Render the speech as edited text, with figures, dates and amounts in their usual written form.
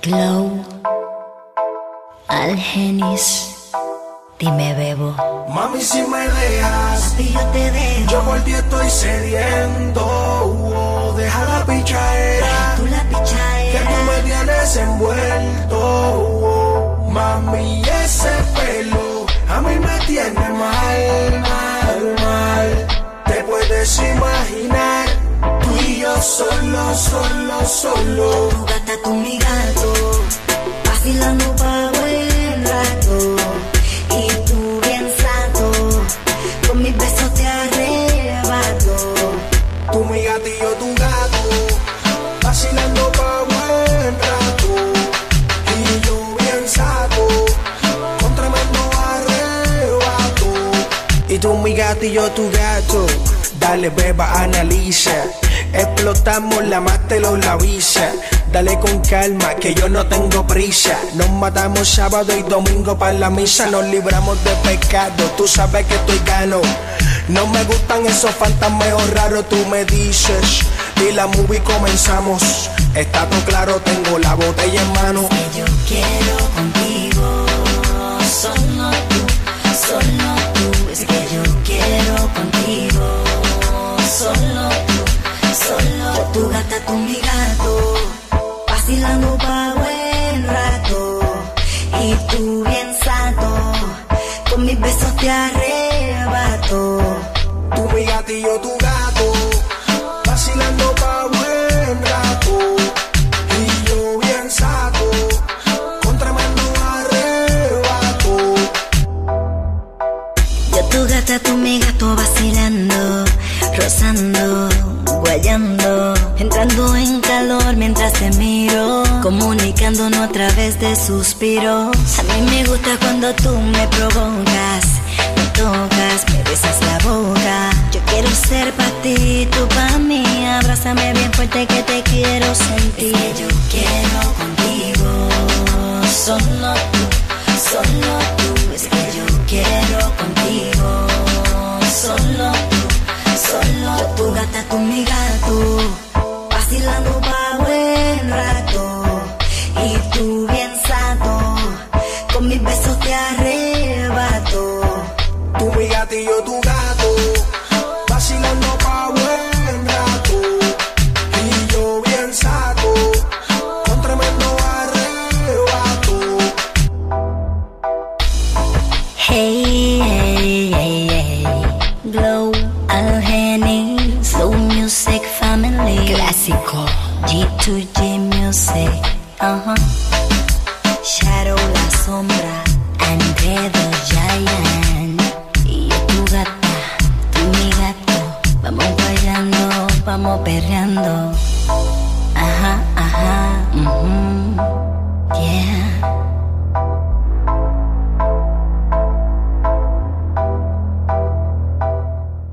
Glow, Algenis, dime bebo. Mami, si me dejas, papi, yo te dejo. yo por ti estoy cediendo. Deja la pichadera, Tú la pichadera, que tú me tienes envuelto. Mami, ese pelo a mí me tiene mal, mal, mal. Te puedes imaginar, tú y yo solo, solo, solo. tu gata, tú mi gato, vacilando pa' buen rato. Y tú bien santo, con mis besos te arrebato. Tú mi gato y yo tu gato, vacilando pa' buen rato. Y yo bien saco, con tremendo arrebato. Y tú mi gato y yo tu gato, dale beba, analiza. Explotamos la máster o la visa. Dale con calma, que yo no tengo prisa. Nos matamos sábado y domingo para la misa. Nos libramos de pecado, tú sabes que estoy gano. No me gustan esos fantasmas raros, tú me dices. Y la movie comenzamos. Está todo claro, tengo la botella en mano. Que yo quiero contigo, solo tú, solo tú. Es que yo quiero contigo, solo tú, solo tú. Tu gata, tú mi gato, vacilando pa' buen rato. Y tú bien santo, con mis besos te arrebato. Tú mi gato y yo tu gato, vacilando pa' buen rato. Y yo bien saco, con tremendo arrebato. Yo tu gata, tú mi gato, vacilando, rozando, guayando, entrando en calor mientras te miro, comunicándonos a través de suspiros. A mí me gusta cuando tú me provocas, me tocas, me besas la boca. Yo quiero ser pa' ti, tú pa' mí. Abrázame bien fuerte que te quiero sentir. Es que yo quiero contigo, solo tú, solo tú. Es que yo quiero contigo, solo tú, solo tú. Tu gata, tú mi gato, vacilando pa' buen rato. Y tú bien santo, con mis besos te arrebato. Tú mi gato y yo tu gato, vacilando pa' buen rato. Y yo bien saco, con tremendo arrebato. Hey, hey, hey, hey. Glow, Algenis, Slow Music Family, clásico, G2G Music, Shadow, La Sombra, Andredo, Giant. Y yo tu gata, tú mi gato, vamos bailando, vamos perreando. Ajá, ajá,